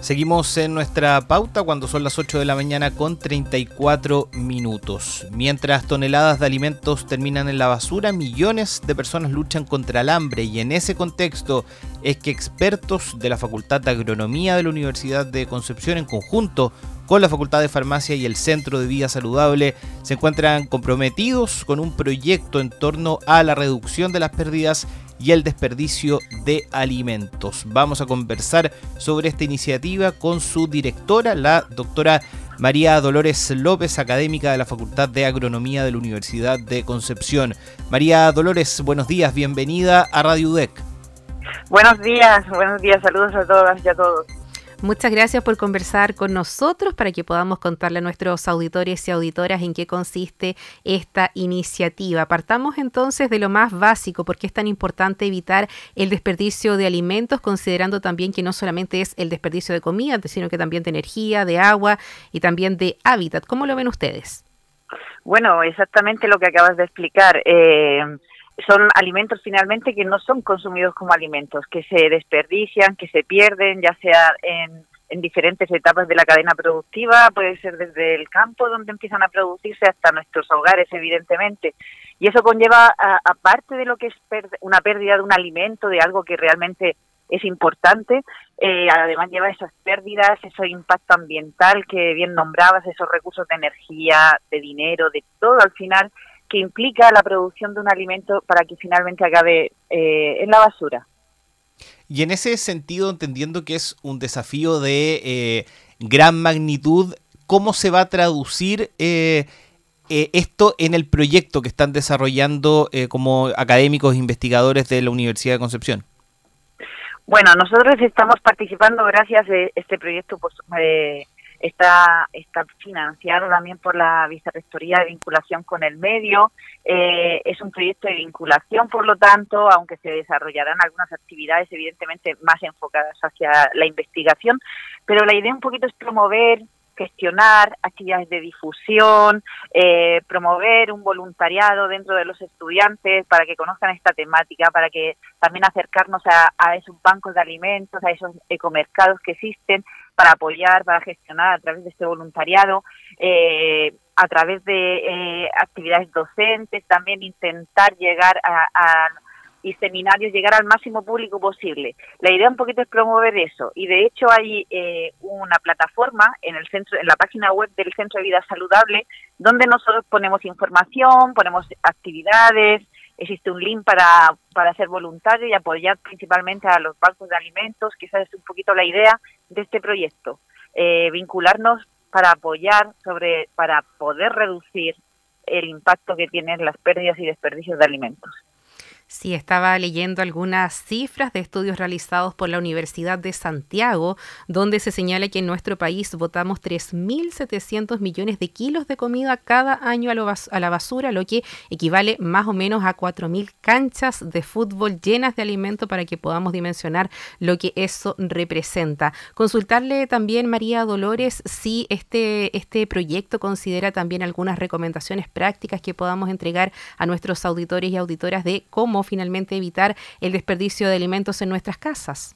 Seguimos en nuestra pauta cuando son las 8 de la mañana con 34 minutos. Mientras toneladas de alimentos terminan en la basura, millones de personas luchan contra el hambre, y en ese contexto es que expertos de la Facultad de Agronomía de la Universidad de Concepción, en conjunto con la Facultad de Farmacia y el Centro de Vida Saludable, se encuentran comprometidos con un proyecto en torno a la reducción de las pérdidas y el desperdicio de alimentos. Vamos a conversar sobre esta iniciativa con su directora, la doctora María Dolores López, académica de la Facultad de Agronomía de la Universidad de Concepción. María Dolores, buenos días, bienvenida a Radio UDEC. Buenos días, saludos a todas y a todos. Muchas gracias por conversar con nosotros para que podamos contarle a nuestros auditores y auditoras en qué consiste esta iniciativa. Partamos entonces de lo más básico, porque es tan importante evitar el desperdicio de alimentos, considerando también que no solamente es el desperdicio de comida, sino que también de energía, de agua y también de hábitat. ¿Cómo lo ven ustedes? Bueno, exactamente lo que acabas de explicar. Son alimentos finalmente que no son consumidos como alimentos, que se desperdician, que se pierden, ya sea en diferentes etapas de la cadena productiva, puede ser desde el campo donde empiezan a producirse hasta nuestros hogares, evidentemente. Y eso conlleva, aparte de lo que es una pérdida de un alimento, de algo que realmente es importante, además lleva esas pérdidas, ese impacto ambiental que bien nombrabas, esos recursos de energía, de dinero, de todo al final, que implica la producción de un alimento para que finalmente acabe en la basura. Y en ese sentido, entendiendo que es un desafío de gran magnitud, ¿cómo se va a traducir esto en el proyecto que están desarrollando como académicos e investigadores de la Universidad de Concepción? Bueno, nosotros estamos participando gracias a este proyecto, pues, está financiado también por la Vicerrectoría de Vinculación con el Medio. Es un proyecto de vinculación, por lo tanto, aunque se desarrollarán algunas actividades evidentemente más enfocadas hacia la investigación, pero la idea un poquito es promover, gestionar actividades de difusión, promover un voluntariado dentro de los estudiantes para que conozcan esta temática, para que también acercarnos a esos bancos de alimentos, a esos ecomercados que existen, para apoyar, para gestionar a través de este voluntariado, a través de actividades docentes, también intentar llegar y seminarios, llegar al máximo público posible. La idea un poquito es promover eso, y de hecho hay una plataforma en la página web del Centro de Vida Saludable, donde nosotros ponemos información, ponemos actividades, existe un link para ser voluntario y apoyar principalmente a los bancos de alimentos, que esa es un poquito la idea de este proyecto, vincularnos para apoyar, para poder reducir el impacto que tienen las pérdidas y desperdicios de alimentos. Sí, estaba leyendo algunas cifras de estudios realizados por la Universidad de Santiago, donde se señala que en nuestro país botamos 3.700 millones de kilos de comida cada año a la basura, lo que equivale más o menos a 4.000 canchas de fútbol llenas de alimento, para que podamos dimensionar lo que eso representa. Consultarle también, María Dolores, si este proyecto considera también algunas recomendaciones prácticas que podamos entregar a nuestros auditores y auditoras de cómo finalmente evitar el desperdicio de alimentos en nuestras casas.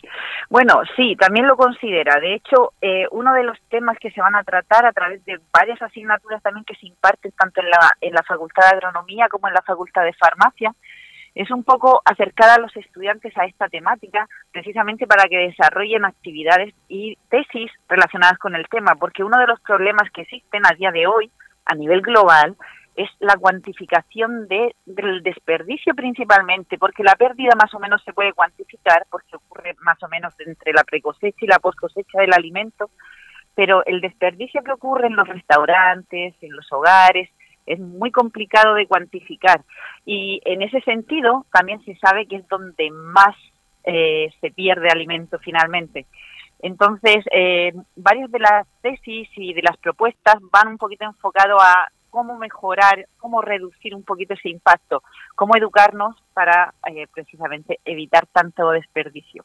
Bueno, sí, también lo considera. De hecho, uno de los temas que se van a tratar a través de varias asignaturas también que se imparten tanto en la Facultad de Agronomía como en la Facultad de Farmacia, es un poco acercar a los estudiantes a esta temática, precisamente para que desarrollen actividades y tesis relacionadas con el tema, porque uno de los problemas que existen a día de hoy, a nivel global, es la cuantificación del desperdicio principalmente, porque la pérdida más o menos se puede cuantificar, porque ocurre más o menos entre la precosecha y la poscosecha del alimento, pero el desperdicio que ocurre en los restaurantes, en los hogares, es muy complicado de cuantificar. Y en ese sentido también se sabe que es donde más se pierde alimento finalmente. Entonces, varias de las tesis y de las propuestas van un poquito enfocado a cómo mejorar, cómo reducir un poquito ese impacto, cómo educarnos para precisamente evitar tanto desperdicio.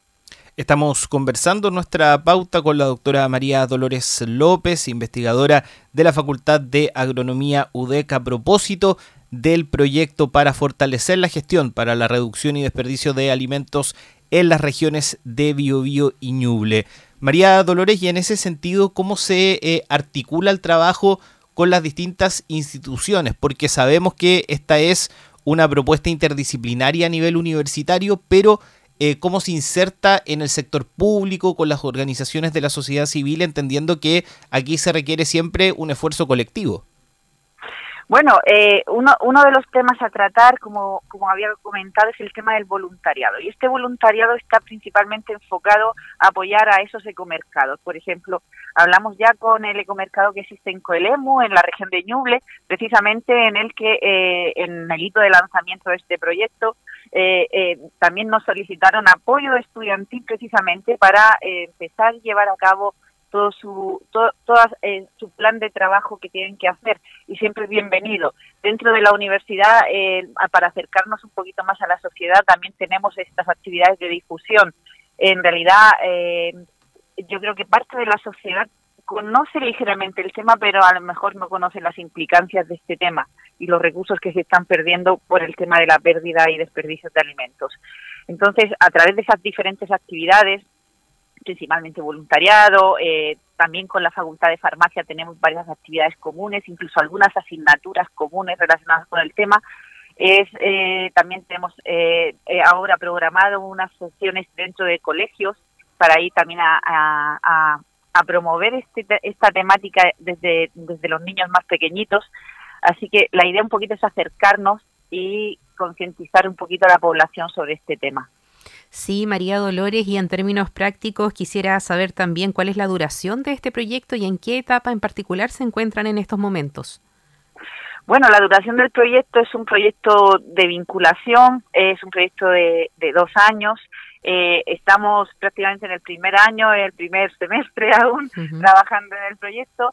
Estamos conversando en nuestra pauta con la doctora María Dolores López, investigadora de la Facultad de Agronomía UDEC, a propósito del proyecto para fortalecer la gestión para la reducción y desperdicio de alimentos en las regiones de Biobío y Ñuble. María Dolores, y en ese sentido, ¿cómo se articula el trabajo con las distintas instituciones? Porque sabemos que esta es una propuesta interdisciplinaria a nivel universitario, pero ¿cómo se inserta en el sector público, con las organizaciones de la sociedad civil, entendiendo que aquí se requiere siempre un esfuerzo colectivo? Bueno, uno de los temas a tratar, como había comentado, es el tema del voluntariado. Y este voluntariado está principalmente enfocado a apoyar a esos ecomercados. Por ejemplo, hablamos ya con el ecomercado que existe en Coelemu, en la región de Ñuble, precisamente en el que, en el hito de lanzamiento de este proyecto, también nos solicitaron apoyo estudiantil precisamente para empezar a llevar a cabo todo su plan de trabajo que tienen que hacer, y siempre es bienvenido. Dentro de la universidad, para acercarnos un poquito más a la sociedad, también tenemos estas actividades de difusión. En realidad, yo creo que parte de la sociedad conoce ligeramente el tema, pero a lo mejor no conoce las implicancias de este tema y los recursos que se están perdiendo por el tema de la pérdida y desperdicio de alimentos. Entonces, a través de esas diferentes actividades, principalmente voluntariado, también con la Facultad de Farmacia tenemos varias actividades comunes, incluso algunas asignaturas comunes relacionadas con el tema. También tenemos ahora programado unas sesiones dentro de colegios para ir también a promover esta temática desde los niños más pequeñitos. Así que la idea un poquito es acercarnos y concientizar un poquito a la población sobre este tema. Sí, María Dolores, y en términos prácticos quisiera saber también cuál es la duración de este proyecto y en qué etapa en particular se encuentran en estos momentos. Bueno, la duración del proyecto es un proyecto de vinculación, es un proyecto de 2 años. Estamos prácticamente en el primer año, el primer semestre aún, trabajando en el proyecto.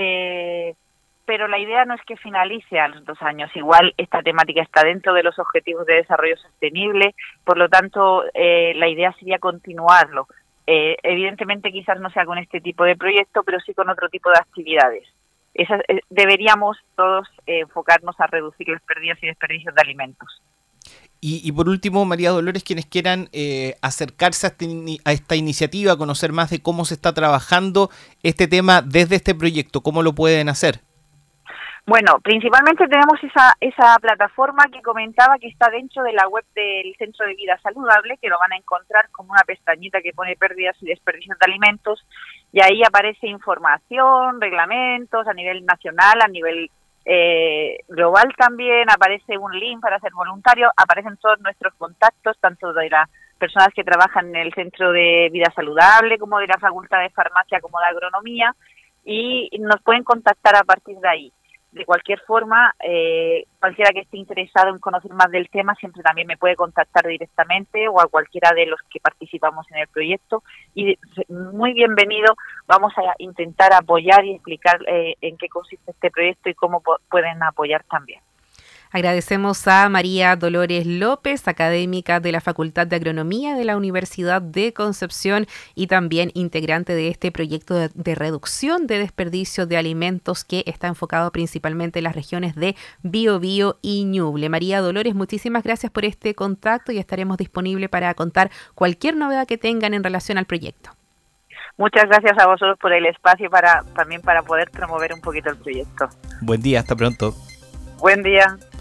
Pero la idea no es que finalice a los 2 años. Igual esta temática está dentro de los Objetivos de Desarrollo Sostenible, por lo tanto la idea sería continuarlo. Evidentemente quizás no sea con este tipo de proyecto, pero sí con otro tipo de actividades. Deberíamos todos enfocarnos a reducir las pérdidas y desperdicios de alimentos. Y por último, María Dolores, quienes quieran acercarse a esta iniciativa, conocer más de cómo se está trabajando este tema desde este proyecto, ¿cómo lo pueden hacer? Bueno, principalmente tenemos esa plataforma que comentaba que está dentro de la web del Centro de Vida Saludable, que lo van a encontrar como una pestañita que pone pérdidas y desperdicios de alimentos, y ahí aparece información, reglamentos a nivel nacional, a nivel global también, aparece un link para ser voluntario, aparecen todos nuestros contactos, tanto de las personas que trabajan en el Centro de Vida Saludable, como de la Facultad de Farmacia, como de Agronomía, y nos pueden contactar a partir de ahí. De cualquier forma, cualquiera que esté interesado en conocer más del tema siempre también me puede contactar directamente o a cualquiera de los que participamos en el proyecto, y muy bienvenido. Vamos a intentar apoyar y explicar en qué consiste este proyecto y cómo pueden apoyar también. Agradecemos a María Dolores López, académica de la Facultad de Agronomía de la Universidad de Concepción y también integrante de este proyecto de reducción de desperdicio de alimentos que está enfocado principalmente en las regiones de Biobío y Ñuble. María Dolores, muchísimas gracias por este contacto y estaremos disponibles para contar cualquier novedad que tengan en relación al proyecto. Muchas gracias a vosotros por el espacio también para poder promover un poquito el proyecto. Buen día, hasta pronto. Buen día.